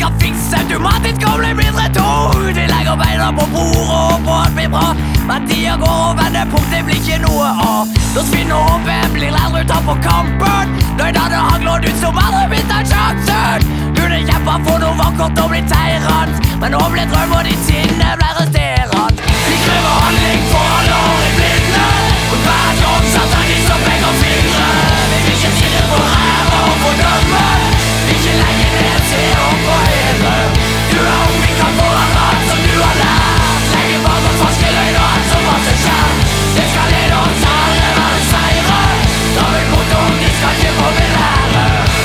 kan fikse automatisk og bli mindre tung. De legger beina på bord og på alt blir bra, men tida går og vendepunktet blir ikke noe av. Da svinner håpet, blir lærere ute på kampen. Nøydene hagler ut som aldri mistet sjansen. Kunne kjempe for noe vakkert og bli teirant, men nå ble drøm og ditt sinne ble resterant. Vi krever handling for alle år i blinde, og hver gang setter de som peker fingre. Vi vil ikke sitte på ræva og fordømme, vi ikke legge ned, se opp på hele. Du er ung, vi kan forandre alt som du har lært. Legge bak oss falske løgn og alt som var så kjært. Det skal lede oss alle være seire. Da vil mot ung, de skal ikke få belære.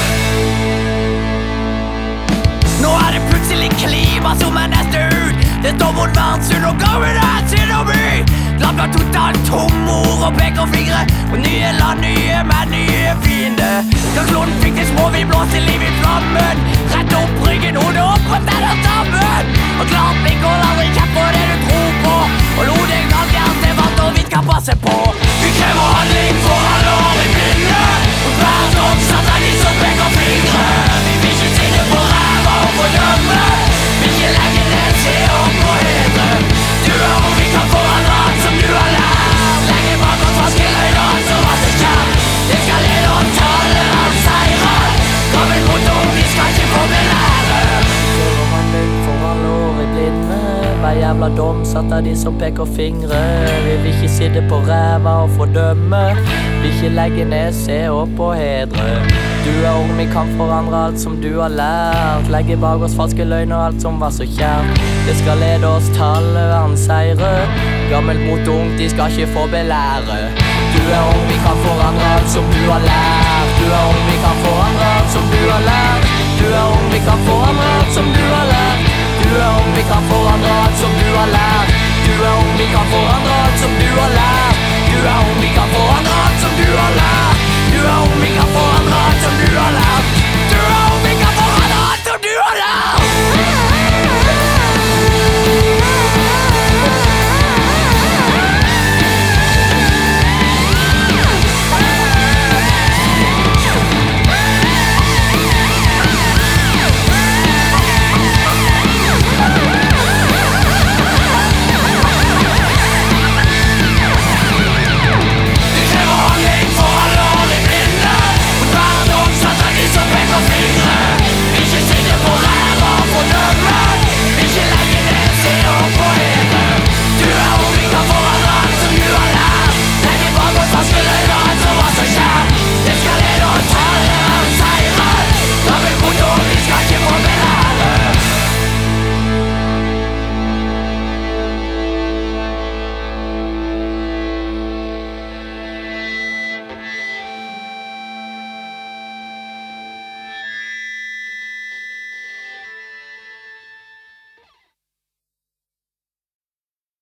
Nå er det plutselig klima som er neste ut. Det står mot verdensunn og gangen er til å by. Land var totalt tom ord og peker fingre, og nye land, nye menn, nye fiender. Da kloden fikk det små, vi blåste liv i flammen. Rett opp ryggen, hodet opp og tenner sammen. Og klart blikk og aldri kjempe på det du tror på, og lo deg knallhjert til vant og vidt kan passe på. Vi krever handling for alle år i blinde, og hver dag setter de som peker fingre. Vi vil ikke sitte på ræva og fordømme, vi ikke legge ned, se opp på hedre. Du er ung, vi kan forandre alt som du har lært. Legge bak oss falske løgn og alt som var så kjært. Det skal lede oss til alle all seire. Gammel mot ung, vi skal ikke få belære. Krever handling for alle år i blinde, hver jævla dom setter de som peker fingre. Vi vil ikke sitte på ræva og fordømme, vi ikke legge ned, se opp og hedre. Du er ung, vi kan forandre alt som du har lært. Legge bak oss falske løgn og alt som var så kjært. Det skal lede oss til alle verdens seire. Gammelt mot ung, de skal ikke få belære. Du er ung, vi kan forandre alt som du har lært. Du er ung, vi kan forandre alt som du har lært. Du er ung, vi kan forandre alt som du har lært. Du er ung, vi kan forandre alt som du har lært. Du er ung, vi kan forandre alt som du har lært. Du er ung, vi kan forandre